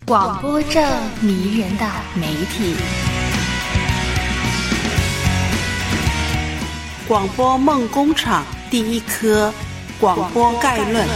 广播这迷人的媒体。 广播梦工厂第一科广播概论。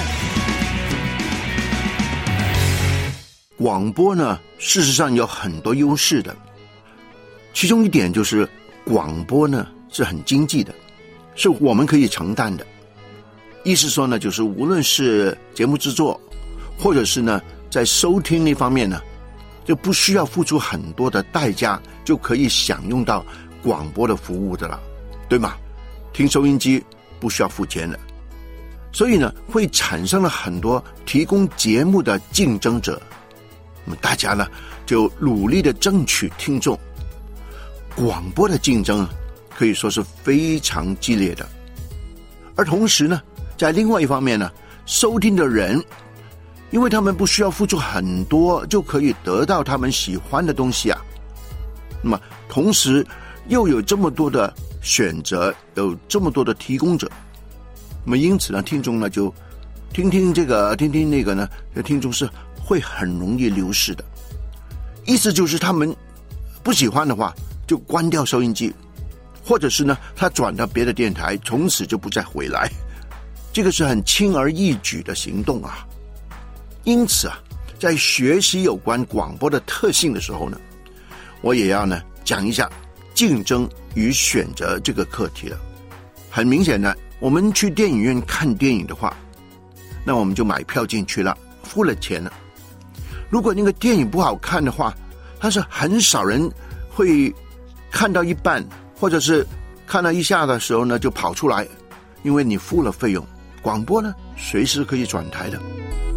广播呢，事实上有很多优势的，其中一点就是广播呢是很经济的，是我们可以承担的。意思说呢，就是无论是节目制作，或者是呢在收听那方面呢，就不需要付出很多的代价，就可以享用到广播的服务的了，对吗？听收音机不需要付钱的，所以呢会产生了很多提供节目的竞争者。那么大家呢就努力的争取听众。广播的竞争可以说是非常激烈的，而同时呢，在另外一方面呢，收听的人，因为他们不需要付出很多，就可以得到他们喜欢的东西啊。那么同时又有这么多的选择，有这么多的提供者，那么因此呢，听众呢就听听这个听听那个呢，听众是会很容易流失的。意思就是他们不喜欢的话就关掉收音机，或者是呢他转到别的电台，从此就不再回来。这个是很轻而易举的行动啊。因此啊，在学习有关广播的特性的时候呢，我也要呢讲一下竞争与选择这个课题了。很明显呢，我们去电影院看电影的话，那我们就买票进去了，付了钱了。如果那个电影不好看的话，但是很少人会看到一半，或者是看到一下的时候呢就跑出来，因为你付了费用。广播呢随时可以转台的。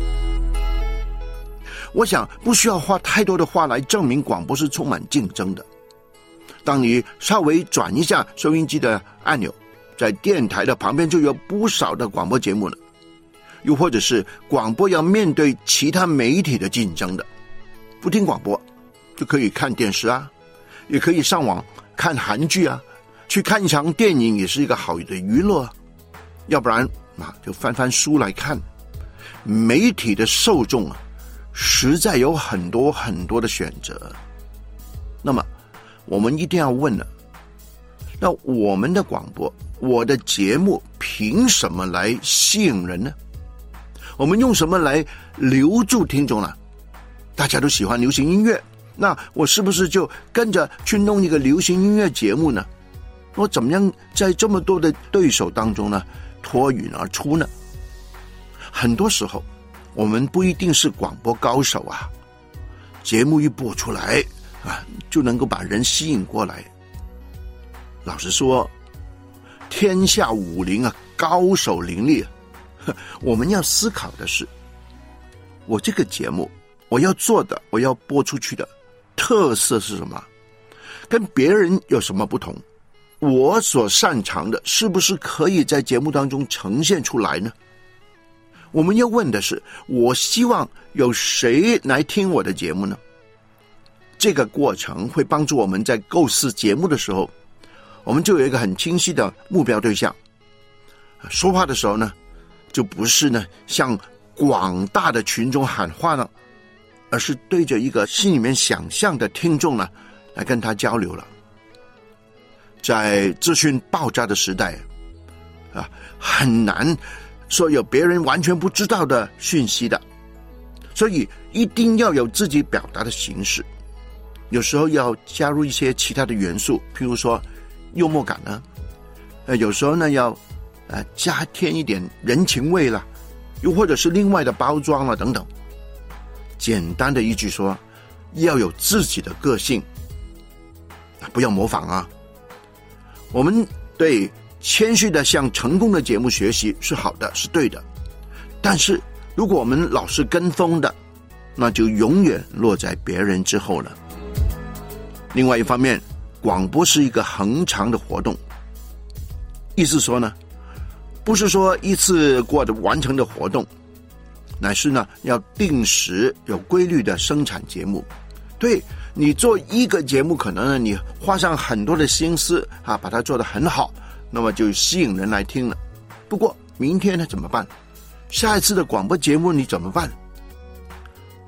我想不需要花太多的话来证明广播是充满竞争的。当你稍微转一下收音机的按钮，在电台的旁边就有不少的广播节目了。又或者是广播要面对其他媒体的竞争的，不听广播就可以看电视啊，也可以上网看韩剧啊，去看一场电影也是一个好的娱乐啊。要不然就翻翻书来看。媒体的受众啊，实在有很多很多的选择。那么我们一定要问了，那我们的广播，我的节目凭什么来吸引人呢？我们用什么来留住听众呢？大家都喜欢流行音乐，那我是不是就跟着去弄一个流行音乐节目呢？我怎么样在这么多的对手当中呢脱颖而出呢？很多时候我们不一定是广播高手啊，节目一播出来就能够把人吸引过来。老实说，天下武林高手林立。我们要思考的是，我这个节目我要做的，我要播出去的特色是什么？跟别人有什么不同？我所擅长的是不是可以在节目当中呈现出来呢？我们要问的是，我希望有谁来听我的节目呢？这个过程会帮助我们在构思节目的时候，我们就有一个很清晰的目标对象。说话的时候呢，就不是呢向广大的群众喊话了，而是对着一个心里面想象的听众呢来跟他交流了。在资讯爆炸的时代很难说有别人完全不知道的讯息的，所以一定要有自己表达的形式。有时候要加入一些其他的元素，譬如说幽默感呢，有时候呢要加添一点人情味了，又或者是另外的包装了等等。简单的一句说，要有自己的个性，不要模仿啊。我们对谦虚的向成功的节目学习是好的，是对的，但是如果我们老是跟风的，那就永远落在别人之后了。另外一方面，广播是一个恒长的活动，意思说呢，不是说一次过的完成的活动，乃是呢要定时有规律的生产节目。对，你做一个节目，可能呢你花上很多的心思把它做得很好，那么就吸引人来听了。不过明天呢怎么办？下一次的广播节目你怎么办？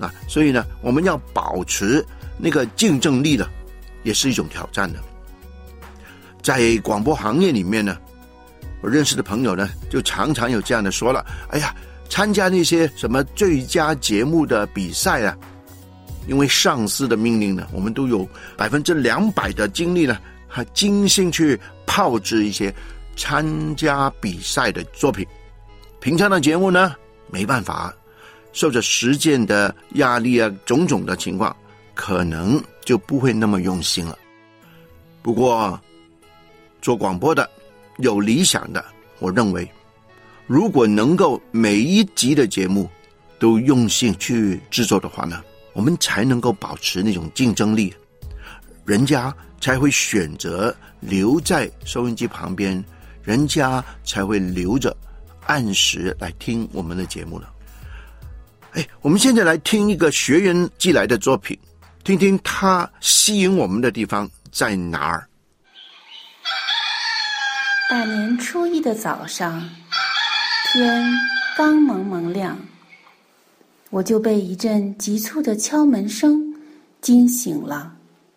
所以呢，我们要保持那个竞争力呢，也是一种挑战的。在广播行业里面呢，我认识的朋友呢，就常常有这样的说了，哎呀，参加那些什么最佳节目的比赛啊，因为上司的命令呢，我们都有200%的精力呢，还精心去炮制一些参加比赛的作品。平常的节目呢，没办法，受着实践的压力啊，种种的情况，可能就不会那么用心了。不过做广播的有理想的，我认为如果能够每一集的节目都用心去制作的话呢，我们才能够保持那种竞争力，人家才会选择留在收音机旁边，人家才会留着按时来听我们的节目了。我们现在来听一个学员寄来的作品，听听他吸引我们的地方在哪儿。 大年初一的早上，天刚蒙蒙亮，我就被一阵急促的敲门声惊醒了。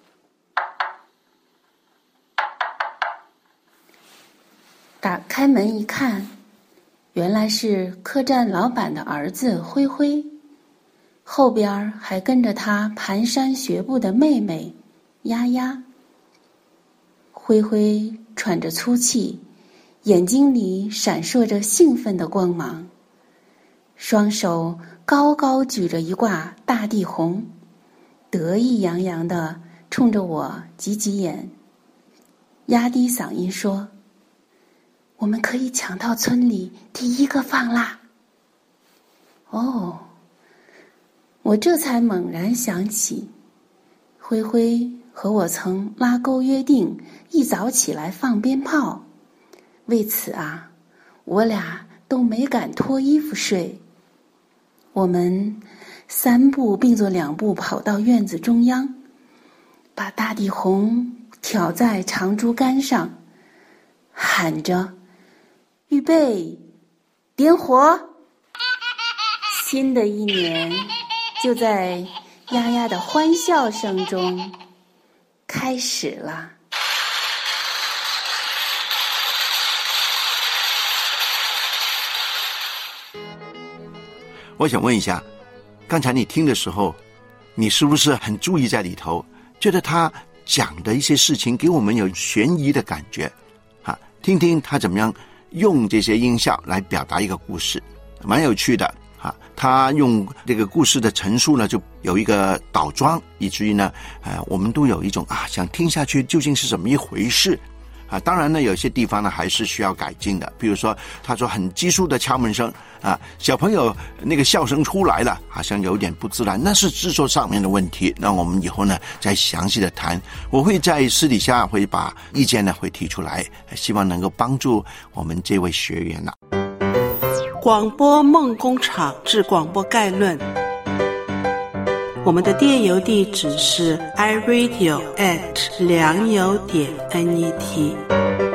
打开门一看，原来是客栈老板的儿子灰灰，后边还跟着他蹒跚学步的妹妹丫丫。灰灰喘着粗气，眼睛里闪烁着兴奋的光芒，双手高高举着一挂大地红，得意洋洋地冲着我挤挤眼，压低嗓音说：“我们可以抢到村里第一个放啦！”哦，我这才猛然想起，灰灰和我曾拉钩约定一早起来放鞭炮，为此啊，我俩都没敢脱衣服睡。我们3步并作2步跑到院子中央，把大地红挑在长竹竿上，喊着：“预备，点火！”新的一年就在丫丫的欢笑声中开始了。 我想问一下，刚才你听的时候，你是不是很注意在里头，觉得他讲的一些事情给我们有悬疑的感觉啊？听听他怎么样用这些音效来表达一个故事，蛮有趣的啊。他用这个故事的陈述呢，就有一个倒装，以至于呢，我们都有一种想听下去究竟是怎么一回事。当然呢，有些地方呢还是需要改进的。比如说，他说很急促的敲门声小朋友那个笑声出来了，好像有点不自然，那是制作上面的问题。那我们以后呢再详细的谈，我会在私底下会把意见呢会提出来，希望能够帮助我们这位学员了。 广播梦工厂之广播概论，我们的电邮地址是 iradio@良友.net。